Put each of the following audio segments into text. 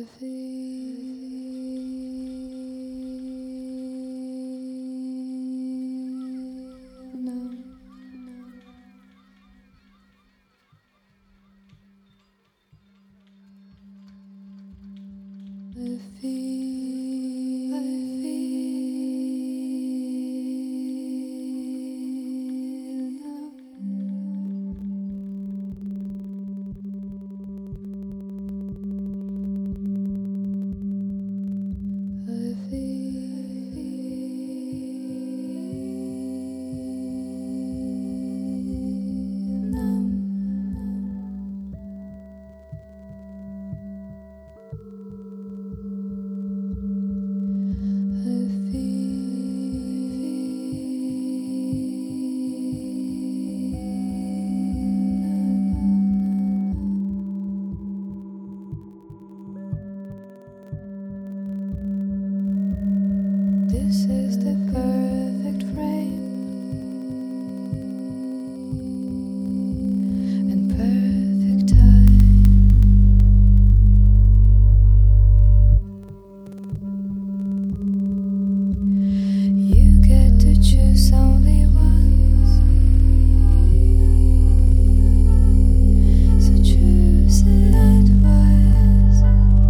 This is the perfect frame and perfect time. You get to choose only once, so choose it wise.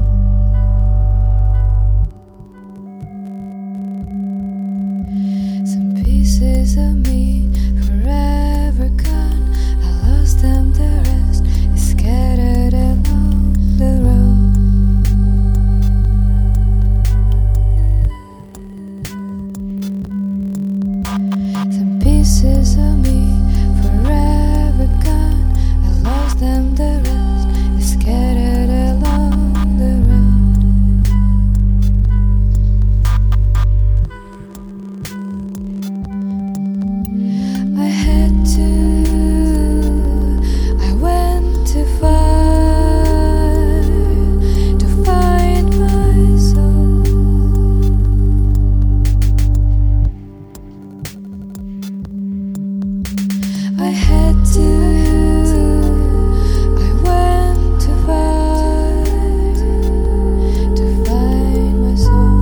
Some pieces of me forever gone. I lost them, the rest is scattered along the road. Some pieces of me forever gone. I lost them, the rest is scattered along the road. I had to, I went too far to find my soul. I had to, I went too far to find my soul.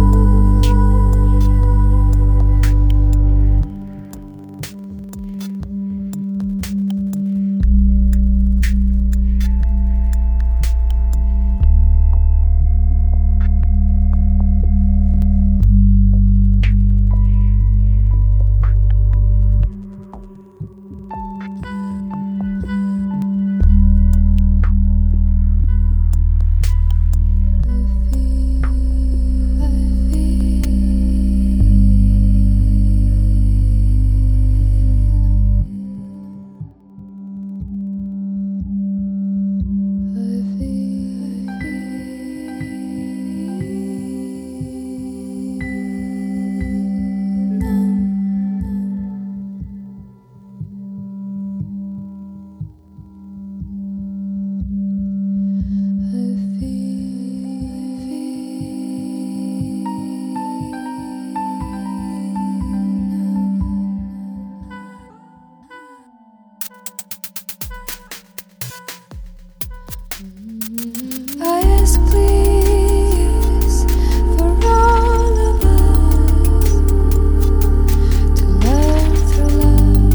I ask please for all of us to learn through love.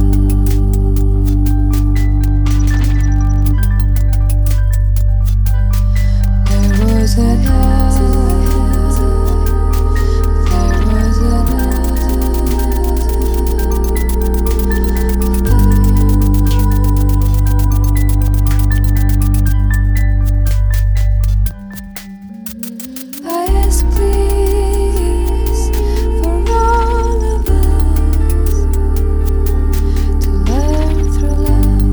There was a love, there was a I ask please for all of us to learn through love.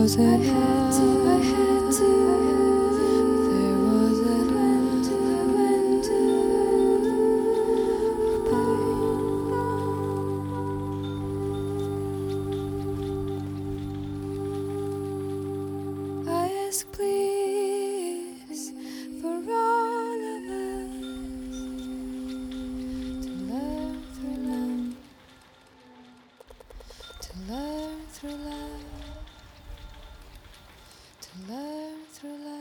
was a had to, I had to. There was an end to, I went to. I ask please for all of us to learn through love, to learn through love, to learn through love.